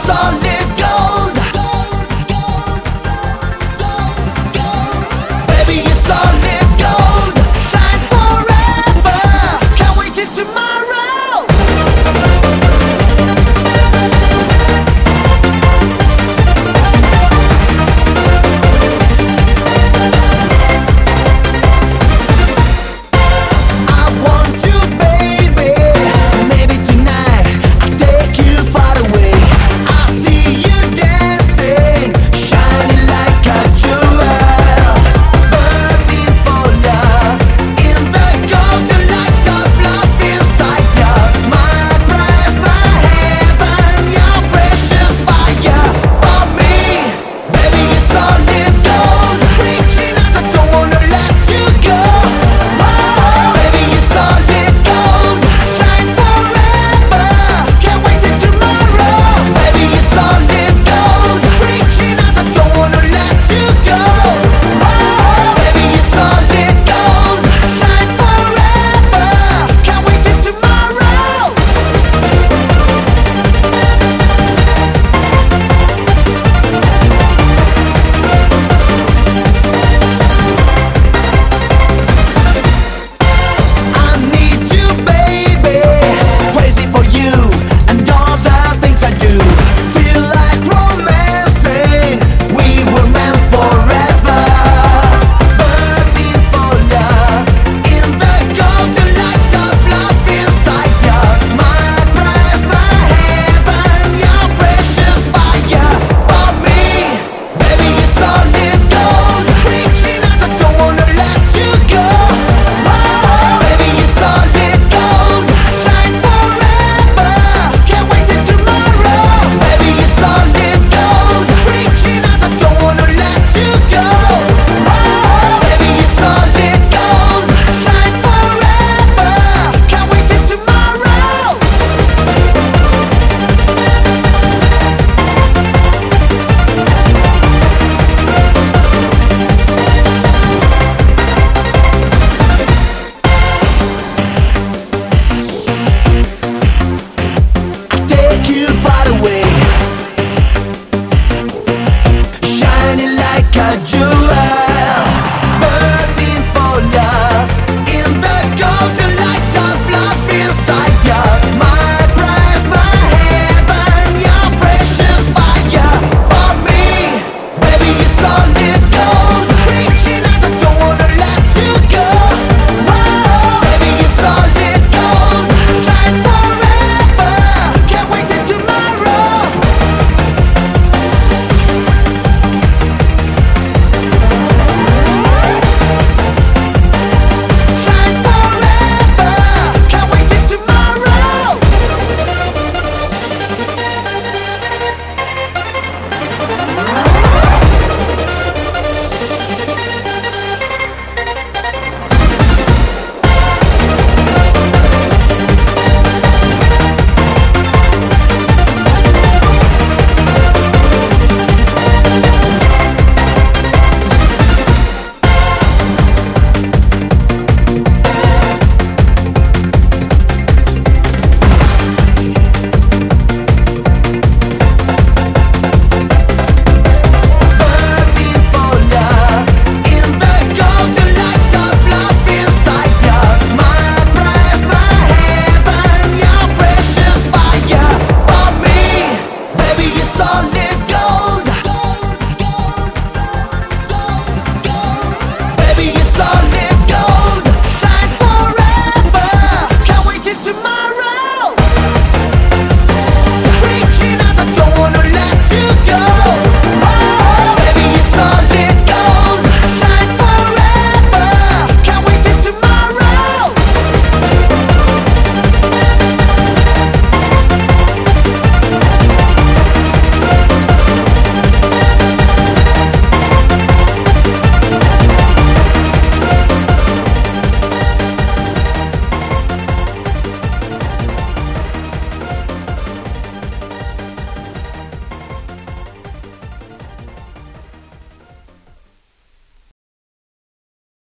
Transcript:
solid gold. Baby, you're solid gold. Shine forever. Can't wait till tomorrow. I want you, baby. Maybe tonight I'll take you far away. I see you dancing, shining like a jewel, burning for love in the golden light of love inside you. My prize, my heaven, your precious fire for me. Baby, you're solid gold, reaching out, I don't wanna let you go. Baby, you're solid gold, shine forever. Can't wait till tomorrow. Baby, you're solid gold, reaching out, I don't wanna let you go. Baby, you're solid gold, shine forever. Can't wait till tomorrow. I need you, baby. Crazy for you and all the things I do. Feel like romancing. We were meant forever. Burning for love in the golden light of love inside you. My prize, my heaven, your precious fire for me. Baby, you're solid gold, reaching out, I don't wanna let you go. Baby, you're solid gold, shine forever. Can't wait till tomorrow. Baby, you're solid gold, reaching out, I don't wanna let you go. Baby, you're solid gold, shine forever. Can't wait till tomorrow. I take you